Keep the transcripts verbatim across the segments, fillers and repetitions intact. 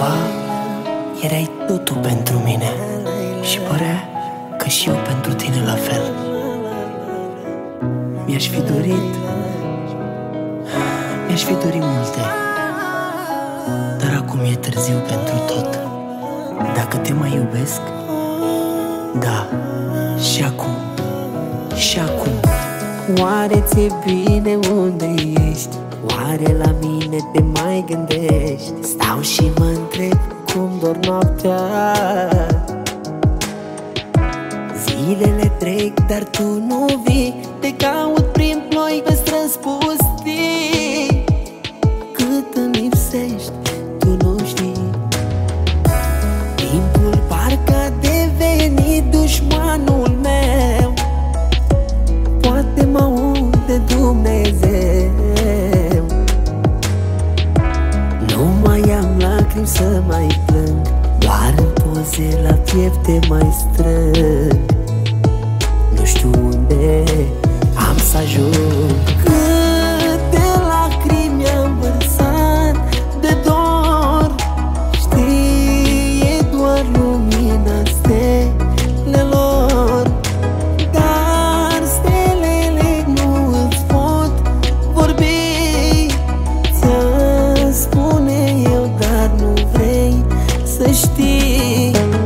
Cumva erai totul pentru mine și părea că și eu pentru tine la fel. Mi-aș fi dorit Mi-aș fi dorit multe, dar acum e târziu pentru tot. Dacă te mai iubesc, da, și acum, și acum. Oare ți-e bine unde ești? Oare la mine te mai gândești? Stau și mă întreb cum dor noaptea. Zilele trec, dar tu nu vii. Te caut prin ploi pe străzi pustii. Cât îmi lipsești, tu nu știi. Timpul parcă a devenit dușmanul meu. Poate mă aude Dumnezeu. Nu mai am lacrimi să mai plâng, doar în poze la piept te mai strâng. Nu știu unde am să ajung. Câte lacrimi am vărsat de dor, știi, e doar lumina stelelor. Dar stelele nu îți pot vorbi. Ți-am spune eu, dar nu vrei să știi.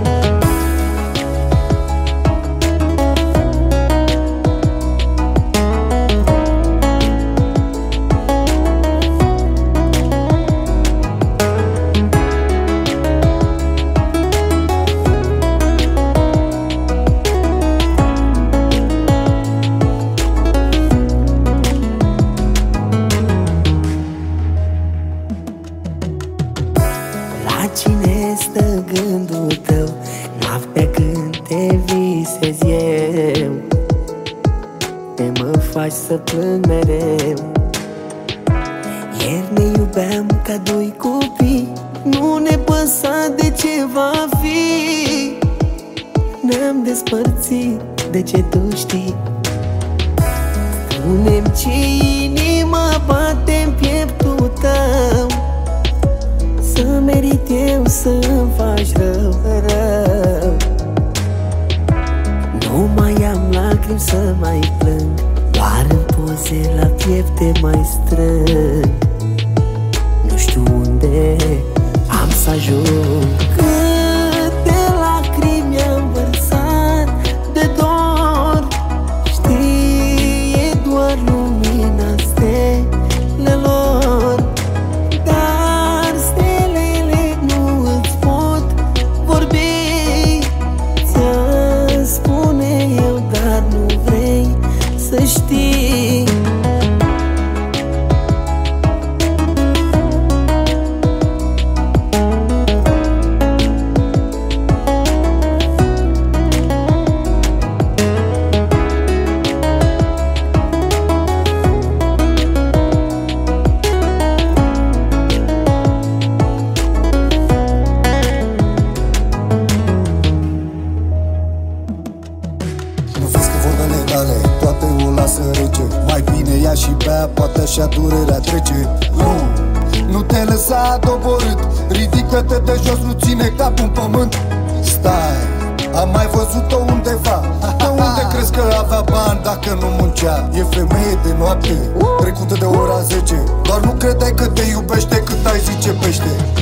La cine stă gândul tău noaptea când te visez eu? Te mă faci să plâng mereu. Ieri ne iubeam ca doi copii, nu ne păsa de ce va fi. Ne-am despărțit, de ce tu știi? Spune-mi ce inimă bate în pieptul tău, să merit eu să-mi faci rău, rău. Nu mai am lacrimi să mai plâng, doar în poze la piept te mai strâng. Nu știu unde am să ajung. Câte lacrimi am vărsat de dor, știi, e doar lumina stelelor. Dar stelele nu îți pot vorbi. Ți-am spune eu, dar nu vrei să știi. Toate o lasă rece. Mai bine ia și bea, poate așa durerea trece. Nu, nu te lăsa doborât, ridică-te de jos, nu ține capul în pământ. Stai, am mai văzut-o undeva. De unde crezi că avea bani dacă nu muncea? E femeie de noapte, trecută de ora zece. Doar nu credeai că te iubește cât ai zice pește.